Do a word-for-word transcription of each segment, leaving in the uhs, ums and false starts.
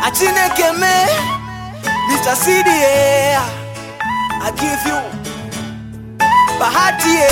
Achineke me, Mister C D A, I give you Bahati,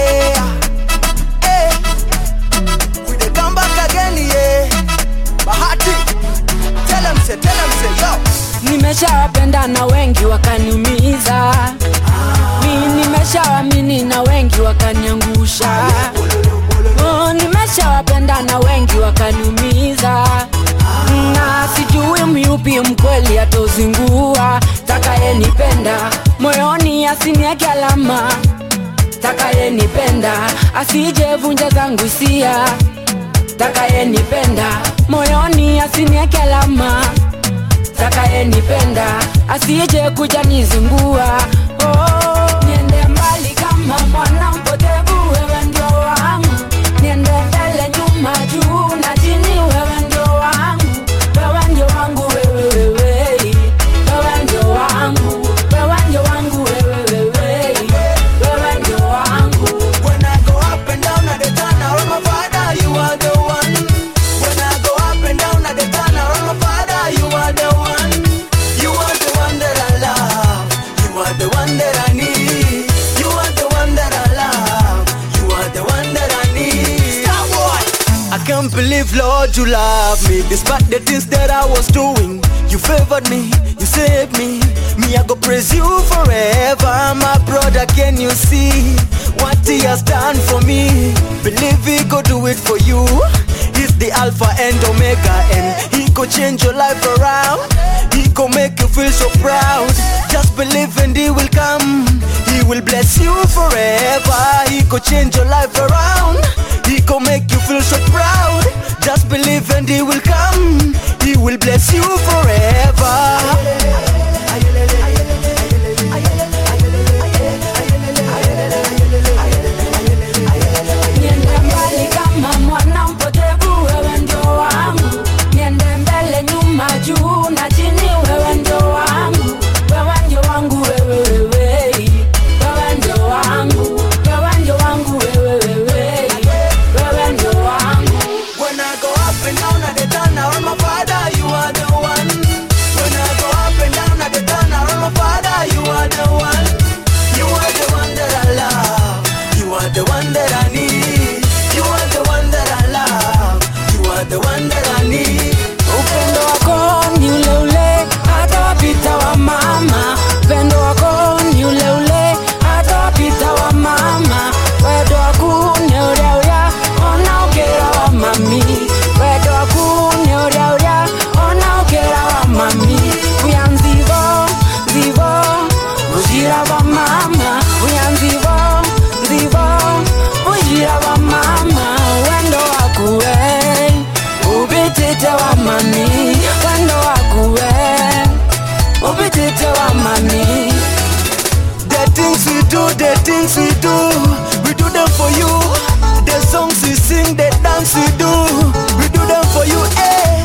eh. We dey come back again, yeah. Bahati, tell them say, tell them say, yo. Nimeshawapenda na wengi wakaniumiza, mimi nimeshawaamini na wengi wakaniangusha. Oh, nimeshawapenda na wengi wakaniumiza, na sijui myupi mkweli atozingua. Takayenipenda moyoni asinieke alama, takayenipenda asije vunja zangu hisia. Takayenipenda moyoni asinieke alama, takayenipenda asije kuja nizingua. Oh, niende mbali kama mwana mpotevu, wewe ndio wangu. Niende mbele nyuma juu na chini, wewe ndio wangu. Wewe ndio wangu, wewe wewe. Wewe ndio wangu, wewe ndio wangu, wewe wewe. Wewe ndio wangu. When I go up and down at the turn around my father, you are the one. When I go up and down at the turn around my father, you are the one. You are the one that I love. You are the one that I need. You are the one that I love. You are the one that I need. Stop, boy. I can't believe, Lord, you love me despite the things that I was doing. You favored me, you saved me. Me, I go praise you forever. My brother, can you see what he has done for me? Believe he could do it for you. He's the Alpha and Omega, and he could change your life around. He could make you feel so proud. Just believe and he will come. He will bless you forever. He could change your life around. He could make you feel so proud. Just believe and he will come. He will bless you forever. Niende mbali kama mwana mpotevu, wewe ndio wangu. Niende mbele nyuma juu na chini, wewe ndio wangu. Wewe ndio wangu, wewe wewe. Wewe ndio wangu, wewe ndio wangu, wewe wewe. Wewe ndio wangu. When I go up and down at the turn around my father, you are the one. When I go up and down at the turn around my father, you are the one. You are the one that I love. You are the one that I need. You are the one that I love. You are the one that I need. Upendo wako ni ule ule hata wapita wa mama. Upendo wako ni ule ule hata wapita wa mama. Wedo waku ni uria uria ona ukera wa mami. Wedo waku ni uria uria ona ukera wa mami. Uyanzivo, zivo, ujira wa mama. Uyanzivo, zivo, ujira wa mama. Wendo waku we ubitete wa mami. Wendo waku we ubitete wa mami. The things we do, the things we do, we do them for you. The songs we sing, the dance we do, we do them for you, eh.